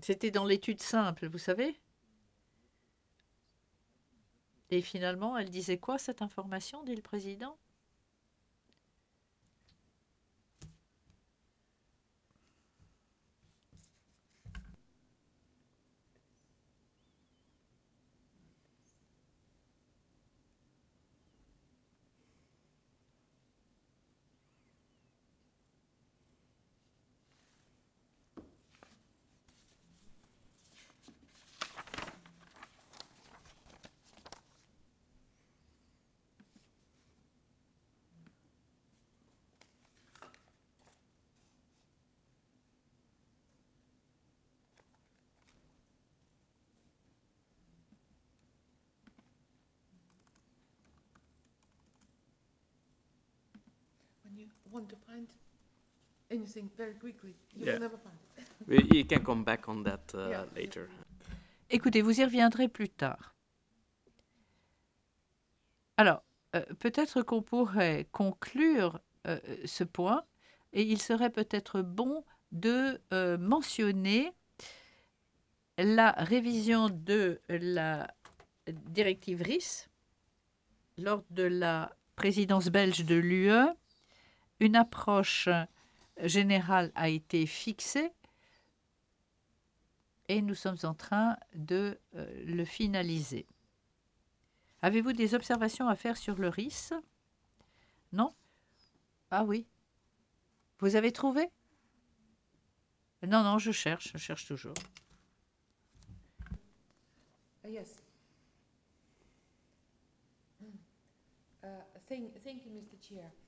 C'était dans l'étude simple, vous savez? Et finalement, elle disait quoi, cette information, dit le président? When you want to find anything very quickly, you Yeah. will never find it. You can come back on that Yeah, later. Écoutez, vous y reviendrez plus tard. Alors, peut-être qu'on pourrait conclure ce point, et il serait peut-être bon de mentionner la révision de la directive RIS lors de la présidence belge de l'UE. Une approche générale a été fixée et nous sommes en train de le finaliser. Avez-vous des observations à faire sur le RIS? Non? Ah oui. Vous avez trouvé? Non, non, je cherche toujours. Yes. Thank you, Mr. Chair.